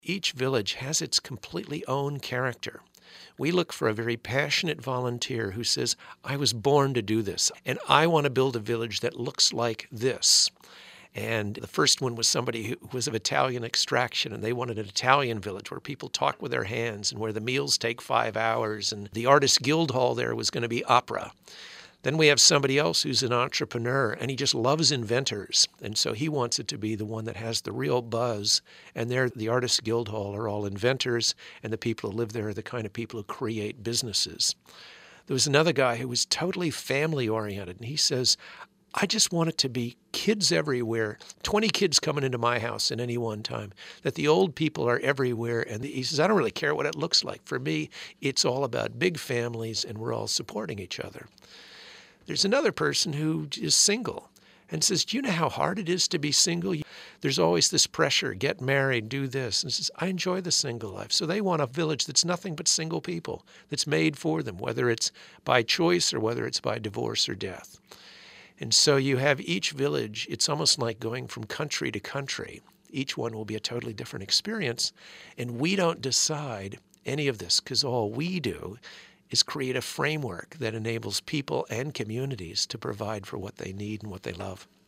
Each village has its completely own character. We look for a very passionate volunteer who says, I was born to do this, and I want to build a village that looks like this. And the first one was somebody who was of Italian extraction, and they wanted an Italian village where people talk with their hands and where the meals take 5 hours. And the Artists Guild Hall there was going to be opera. Then we have somebody else who's an entrepreneur, and he just loves inventors. And so he wants it to be the one that has the real buzz. And there, the Artists Guild Hall are all inventors, and the people who live there are the kind of people who create businesses. There was another guy who was totally family-oriented, and he says, I just want it to be kids everywhere, 20 kids coming into my house at any one time, that the old people are everywhere. And he says, I don't really care what it looks like. For me, it's all about big families, and we're all supporting each other. There's another person who is single and says, do you know how hard it is to be single? There's always this pressure, get married, do this. And says, I enjoy the single life. So they want a village that's nothing but single people, that's made for them, whether it's by choice or whether it's by divorce or death. And so you have each village, it's almost like going from country to country. Each one will be a totally different experience. And we don't decide any of this, because all we do is create a framework that enables people and communities to provide for what they need and what they love.